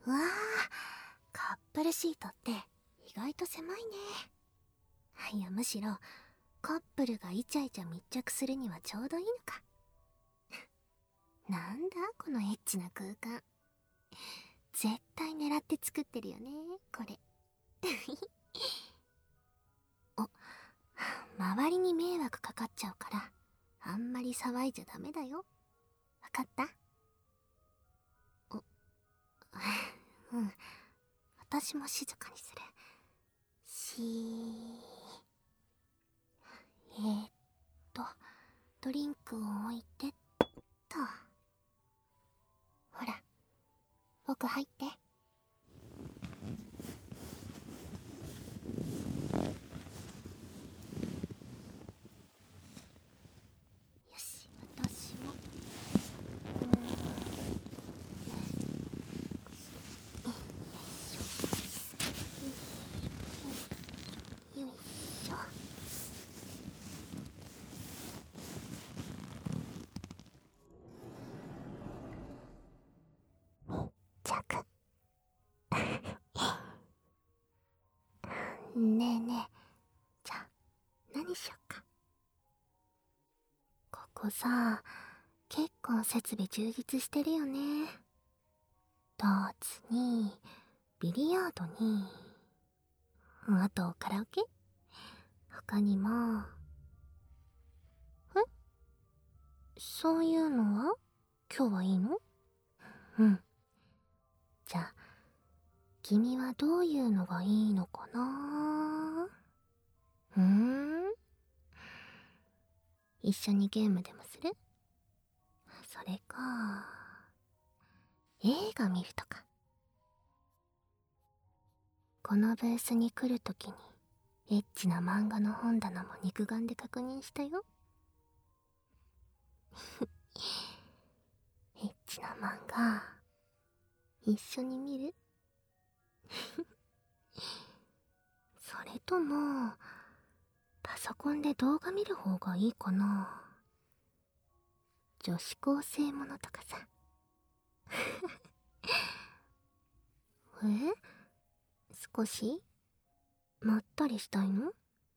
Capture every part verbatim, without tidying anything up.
うわー、カップルシートって意外と狭いね。いや、むしろカップルがイチャイチャ密着するにはちょうどいいのか。なんだこのエッチな空間。絶対狙って作ってるよね、これ。お、周りに迷惑かかっちゃうから、あんまり騒いじゃダメだよ。わかった？お、うん。私も静かにする。しー。えーっと、ドリンクを置いてっと。ほら、奥入って。よし、私も。よいしょ。着。ねえねえ、じゃあ何しよっか。ここさ、結構設備充実してるよね。ダーツにビリヤードに、あとカラオケ、他にも。え、そういうのは今日はいいの？うん。じゃあ君はどういうのがいいのかな？うーん、一緒にゲームでもする？それか映画見るとか。このブースに来るときにエッチな漫画の本棚も肉眼で確認したよ。エッチな漫画一緒に見る？それともパソコンで動画見る方がいいかな？女子高生ものとかさ。え、少しまったりしたいの？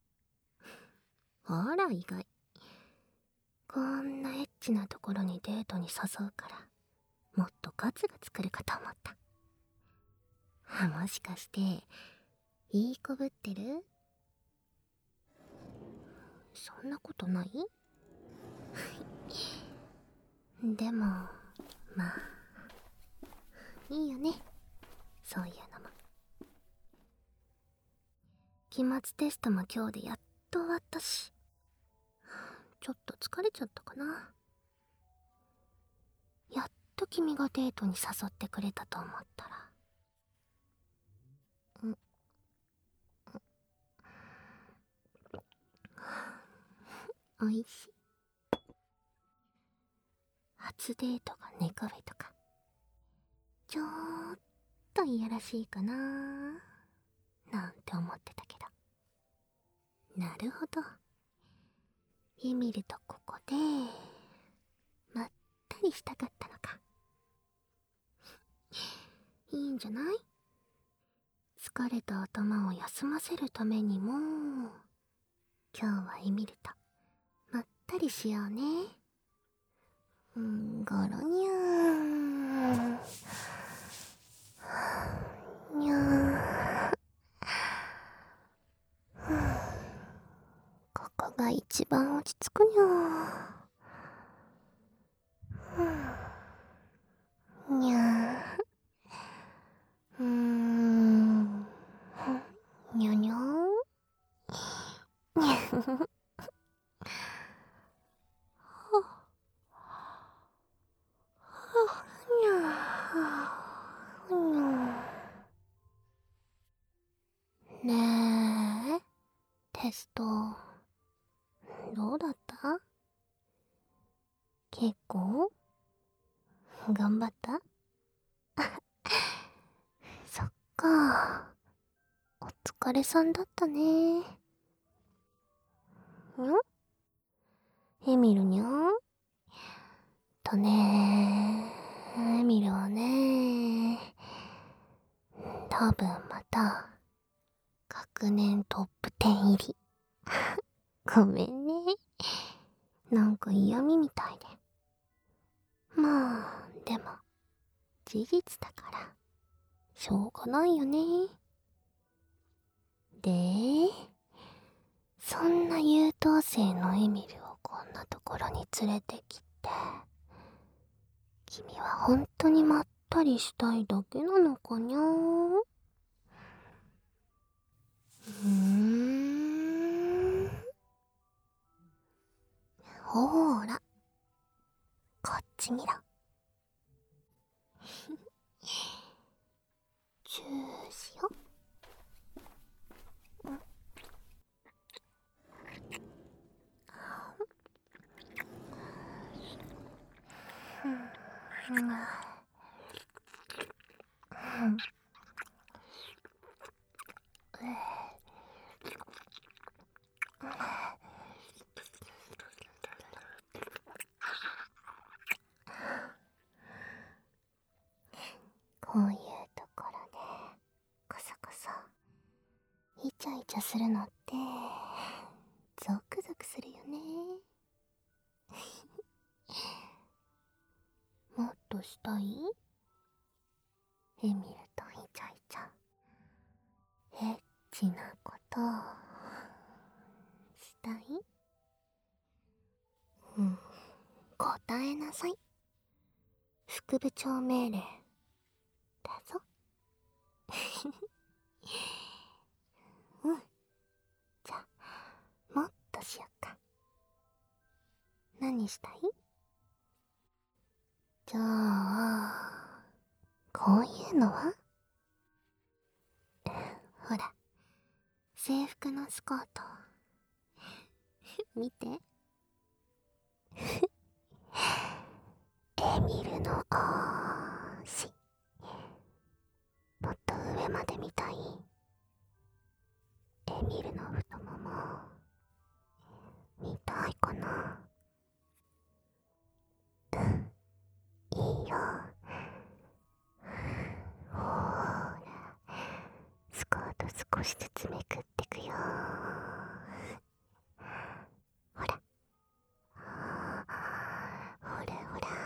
あら意外。こんなエッチなところにデートに誘うからもっとガツが作るかと思った。もしかしていい子ぶってる？そんなことない？でもまあいいよね、そういうのも。期末テストも今日でやっと終わったし、ちょっと疲れちゃったかな。やっと君がデートに誘ってくれたと思ったら、ん、おいしい。初デートがネカフェとかちょーっといやらしいかななんて思ってたけど、なるほど、エミルとここでまったりしたかったのか。いいんじゃない？疲れた頭を休ませるためにも今日はエミルとまったりしようね。うん、ゴロニャーにゃー。ここが一番落ち着くにゃー。にゃー。うーん。にゃにゃー。にゃにゃー。にゃー。ねえ、テストどうだった？結構頑張った？そっか、お疲れさんだったね。ん？エミルにゃんとね、エミルはね、 多分また学年トップじゅう入り。ごめんね。なんか嫌味みたいで。まあでも事実だからしょうがないよね。で、そんな優等生のエミルをこんなところに連れてきて、君は本当にまったりしたいだけなのかにゃー。うーん。ほーら、こっち見ろ。チューしよ。こういうところでこそこそイチャイチャするのってゾクゾクするよね。もっとしたい？エミルとイチャイチャエッチなことしたい？うん、答えなさい。副部長命令だぞ。うん、じゃあもっとしよっか。何したい？じゃあこういうのは？ほら、制服のスカート見て。エミルの足もっと上まで見たい？エミルの太もも見たいかな？うん、いいよ。ほーら、スカート少しずつめくってくよ。ほら、ほらほら、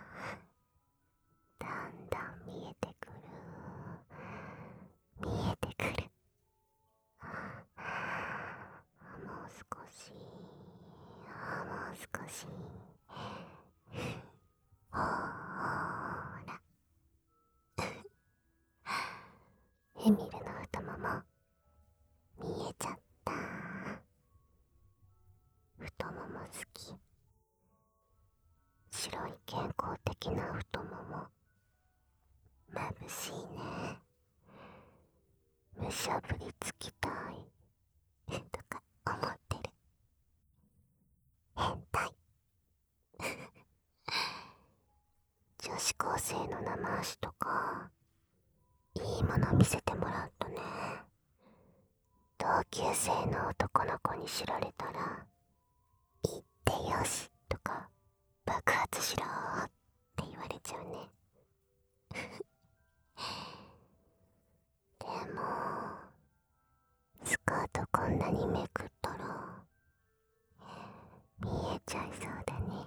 だんだん見えてくる、見えてくる。もう少し、もう少し。ほーら、エミルの太もも見えちゃった。太もも好き。白い健康的な太もも眩しいね。むしゃぶりつきたいとか思ってる。変態。女子高生の生足とかいいもの見せてもらうとね、同級生の男の子に知られたら言ってよしとか爆発しろーって言われちゃうね。でもスカートこんなにめくったら見えちゃいそうだね。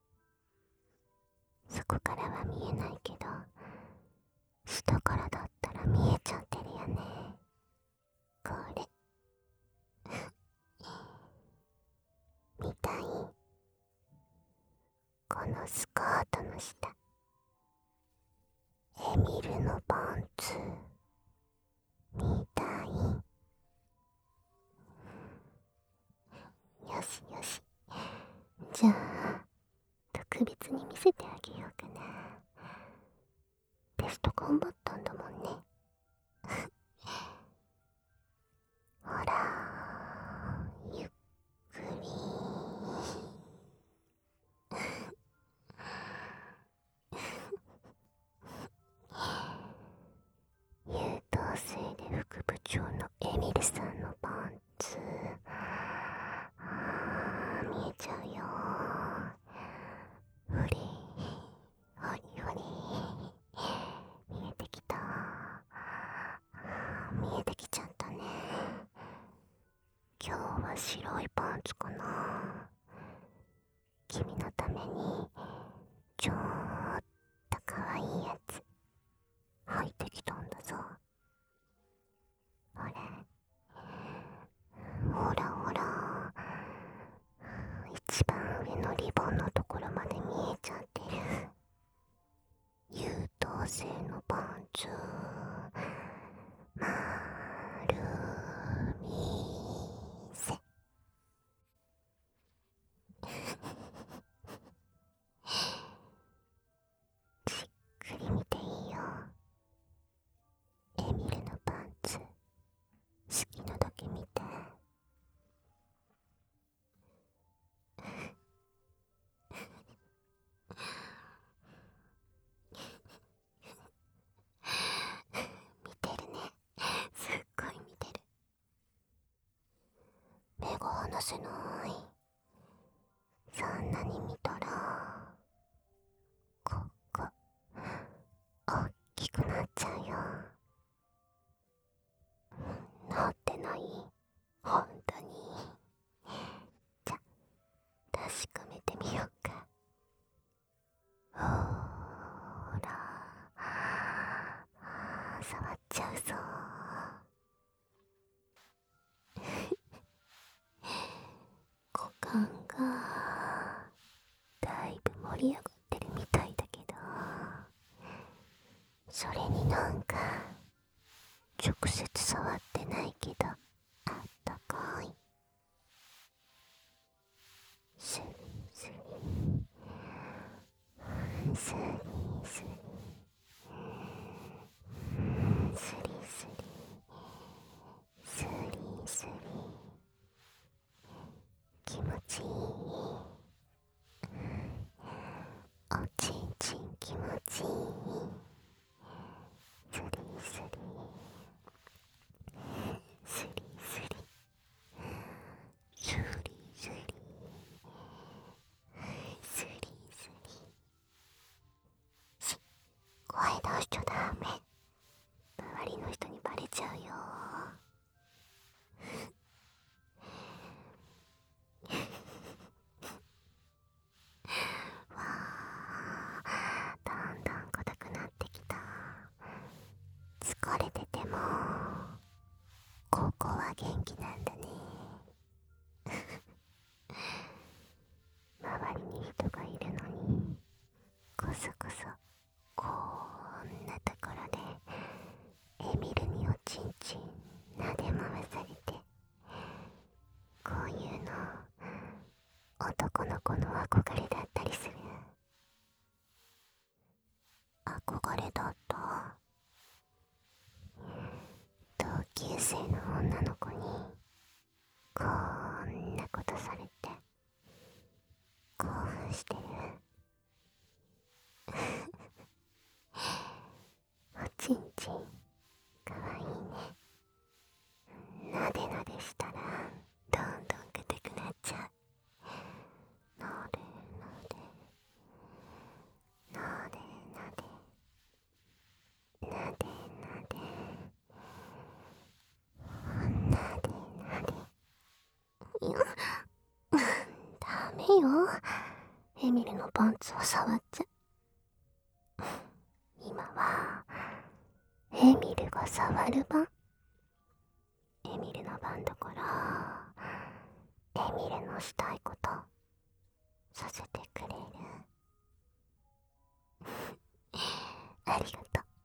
そこからは見えないけど下からだったら見えちゃってるよね。これ見たい？このスカートの下、エミルのパンツ見たい？よしよし、じゃあ特別に見せてあげようかな。テスト頑張ったんだもんね。ほら、ゆっくり。優等生で副部長のエミルさんのパンツ、あー見えちゃうよ。ほれほりほり、見えてきた。 白いパンツかな。君のためにちょっとかわいいやつ履いてきたんだぞ。ほれほらほら、一番上のリボンのところまで見えちゃってる優等生のパンツ。まるみせじっくり見ていいよ。エミルのパンツ好きなだけ見て。見てるね、すっごい見てる。目が離せない。そんなに見たらここおっきくなっちゃうよ。なってない？ほんとに？じゃ、確かめてみようか。ほーら、触っちゃうぞ。股間がだいぶ盛り上がってるみたいだけど、それになんか直接触ってないけどあったかい。スリスリスリスリスリスリスリスリ、気持ちいい。おちんちん気持ちいい。スリスリスリスリスリスリスリスリ。し、声出しちゃダメ。周りの人にバレちゃうよ。わあ、だんだん硬くなってきた。疲れててもここは元気なんだね。周りに人がいるのにこそこそこんなところでエミルにおちんちん撫で回されて、こういうの男の子の憧れだったりする。憧れだった。同級生の女の子にこんなことされて興奮してる。おちんちんかわいいね。なでなでしたらどんどん硬くなっちゃう。なでなでなでなでなでなでなでなで。いや、ダメよ、エミルのパンツを触っちゃ。今はエミルが触る番。エミルの番だから、エミルのしたいことさせてくれる？ありがとう。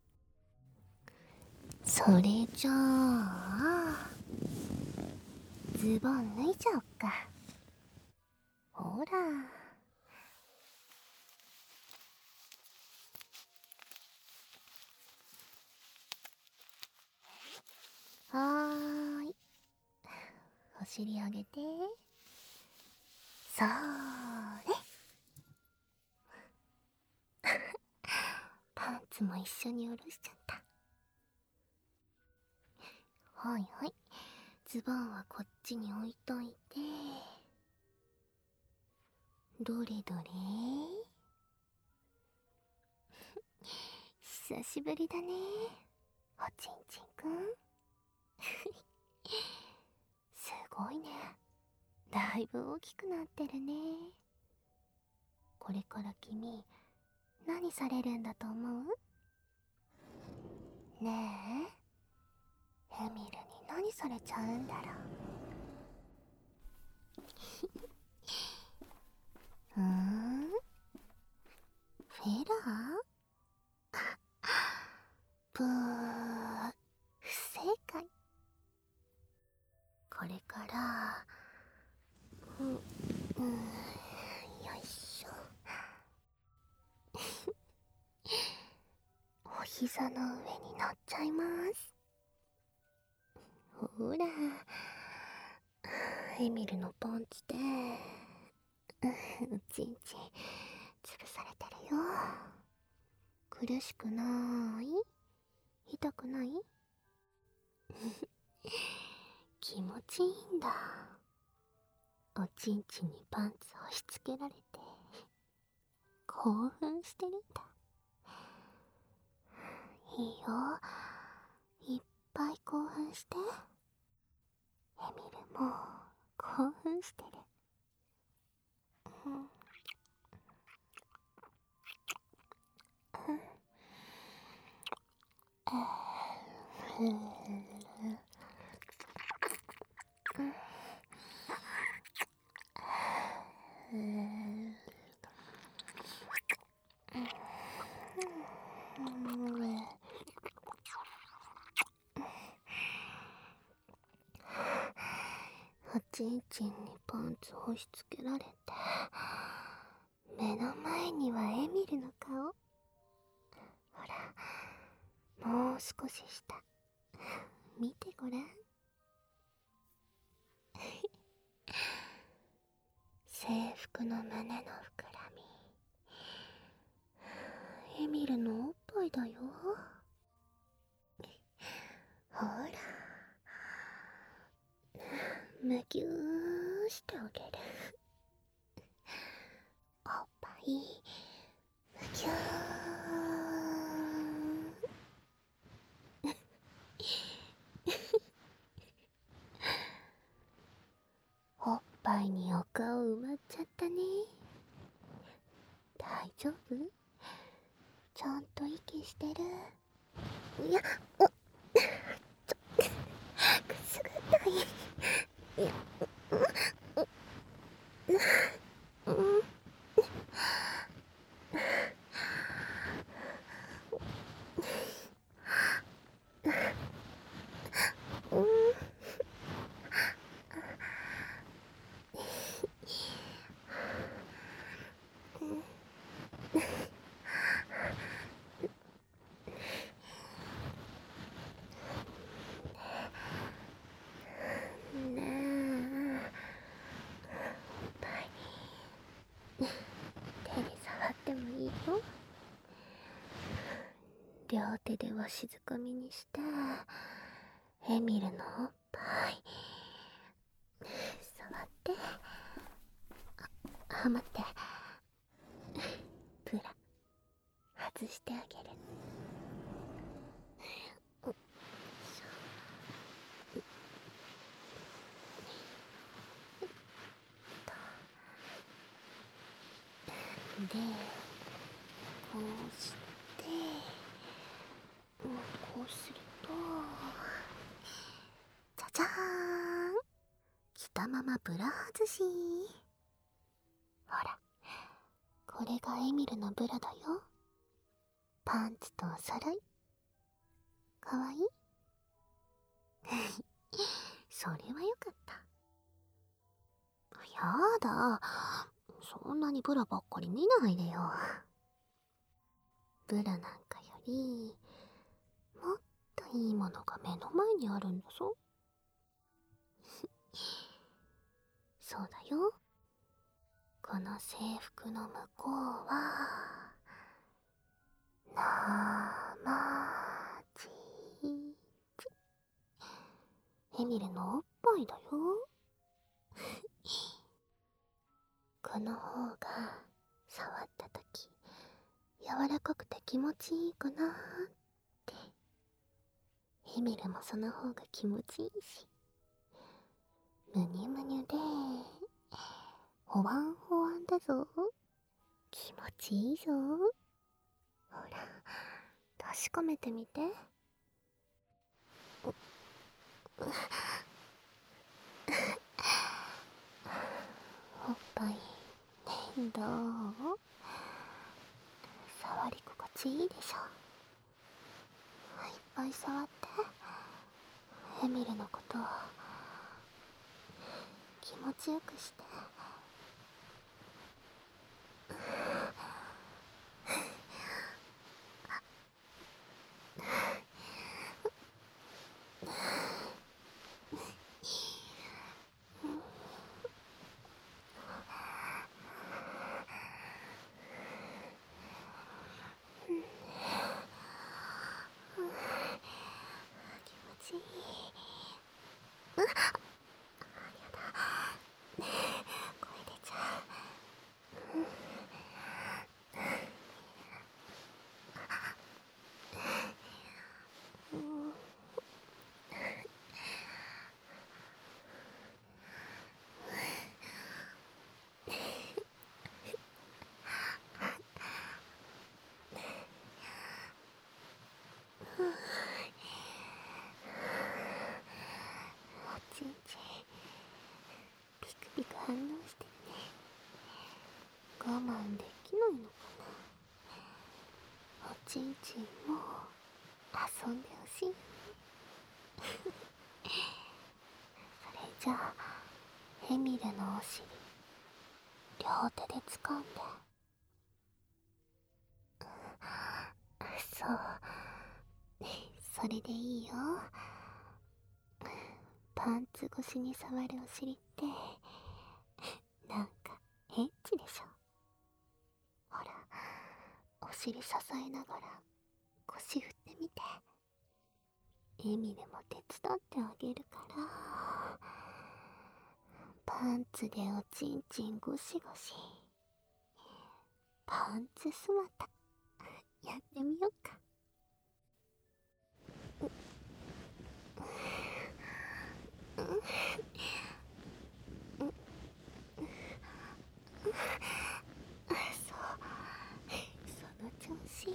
それじゃあズボン脱いじゃおっか。ほら、はーい、お尻上げて。そーれ。パンツも一緒に下ろしちゃった。はいはい、ズボンはこっちに置いといて。どれどれ。久しぶりだね、おちんちんくん。すごいね。だいぶ大きくなってるね。これから君、何されるんだと思う？ねえ、エミルに何されちゃうんだろう。うーん、フェラー？ブー、不正解。これから、うん、うん、よいしょ。お膝の上に乗っちゃいます。ほら、エミルのパンチで、うちんち潰されてるよ。苦しくない？痛くない？気持ちいいんだ。おちんちんにパンツ押し付けられて興奮してるんだ。いいよ、いっぱい興奮して。エミルも興奮してる。うん、うん、うん、おちんちんにパンツ押し付けられて、目の前にはエミルの顔。ほら、もう少し下見てごらん。制服の胸の膨らみ、エミルのおっぱいだよ。ほら、むぎゅーしてあげる。おっぱいむぎゅー。おっぱいにお顔埋まっちゃったね。大丈夫？ちゃんと息してる？いや、お、ちょ、くすぐったい。いや、うん、うん、うん、ねえ、おっぱい手で触ってもいいよ。両手でわしづかみにしてエミルのおっぱい触って。あ、待って、ブラ外してあげる。おっしょ。で、こうして、うん、こうすると、じゃじゃーん、着たままブラ外し。ほら、これがエミルのブラだよ。パンツとお揃い。かわいい？それはよかった。やだ、そんなにブラばっかり見ないでよ。ブラなんかよりもっといいものが目の前にあるんだぞ。そうだよ。この制服の向こうは生チーズ。エミルのおっぱいだよ。この方が触ったとき柔らかくて気持ちいいかなーって。エミルもその方が気持ちいいし、 むにゅむにゅでほわんほわんだぞ。気持ちいいぞ。ほら確かめてみて。おっぱい面倒。触り心地いいでしょ。いっぱい触って。エミルのことを気持ちよくして。気持ちいい。うっ、やだ。ねえ、声出ちゃう。うん。おちんちんピクピク反応してるね。我慢できないのかな。おちんちんも遊んでほしいよね。それじゃあエミルのお尻両手で掴んで。そう、それでいいよ。パンツ越しに触るお尻ってなんかエッチでしょ。ほらお尻支えながら腰振ってみて。エミルも手伝ってあげるから。パンツでおちんちんゴシゴシ。パンツ姿やってみようか。そう、その調子。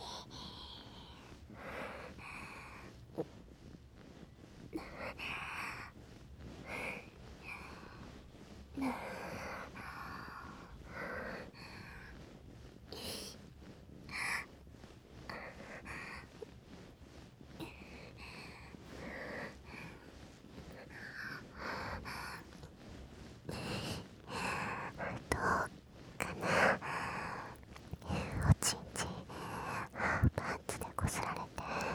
パンツでこすられて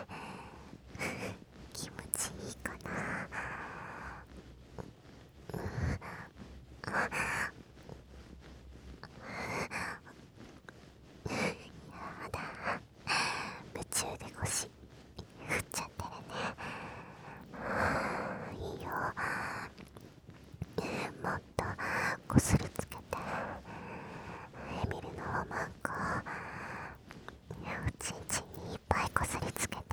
気持ちいいかな。やだ、夢中で腰振っちゃってるね。いいよ、もっとこすりつけて。エミルのおまんこおちんちんにいっぱいこすりつけて。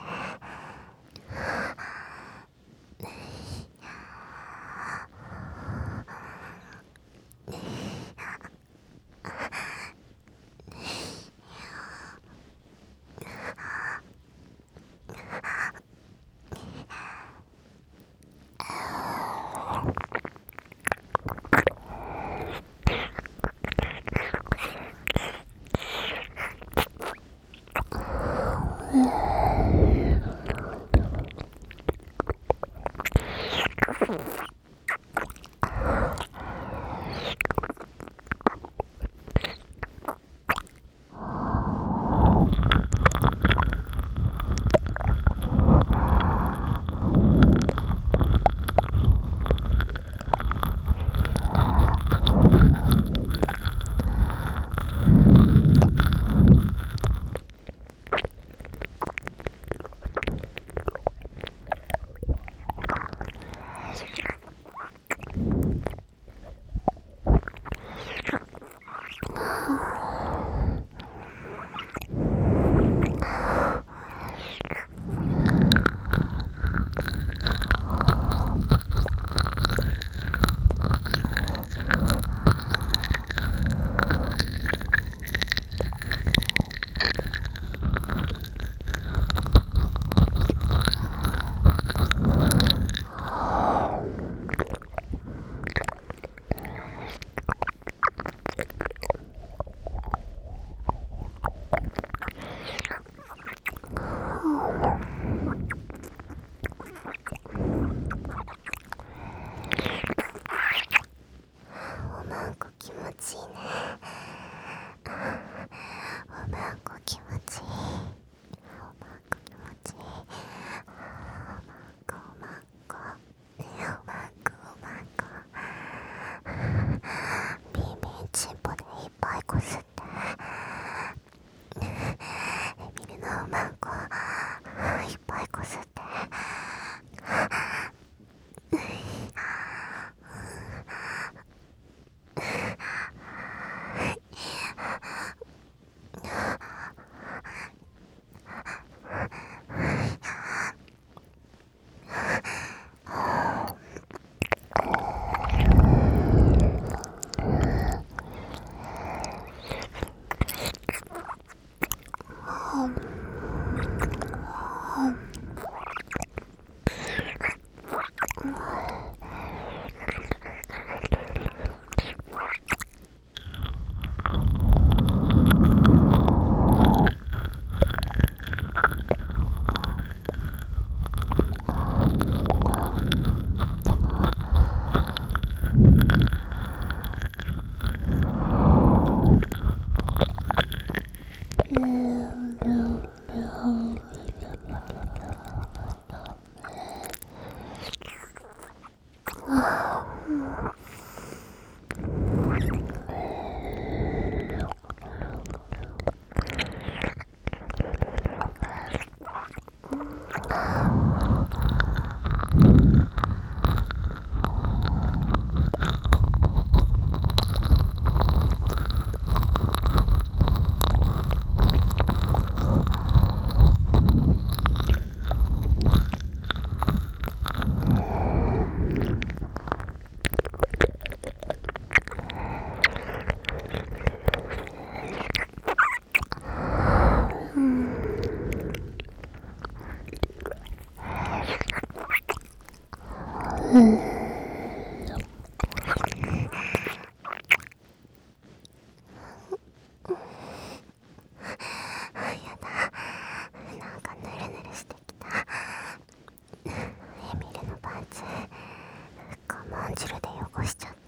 汁で汚しちゃった。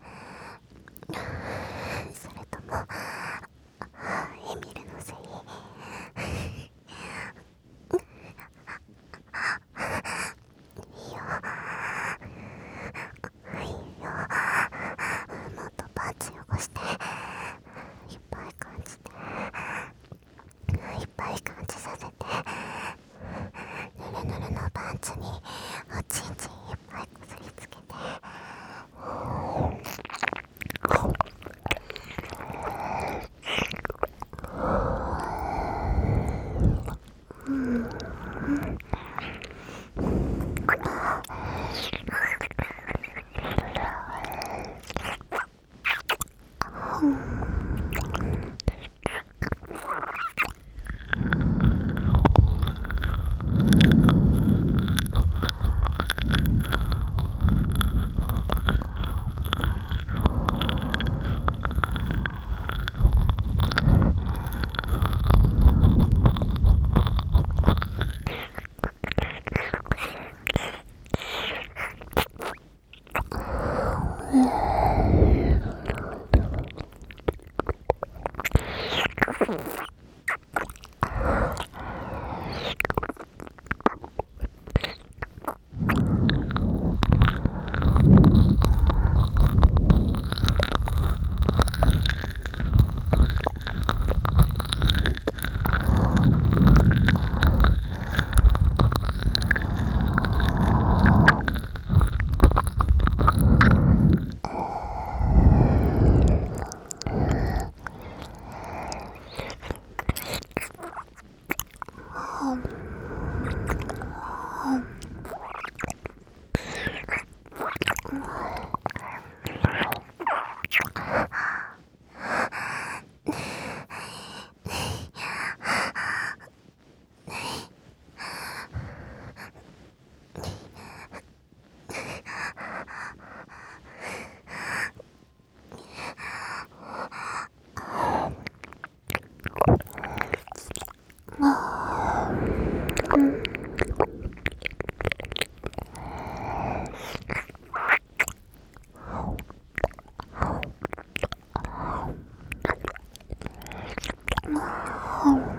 それともエミルのせい？いいよいいよ、もっとパンツ汚して、いっぱい感じて、いっぱい感じさせて、ぬるぬるのパンツにおちんちんいっぱいこすりつけて、Oh.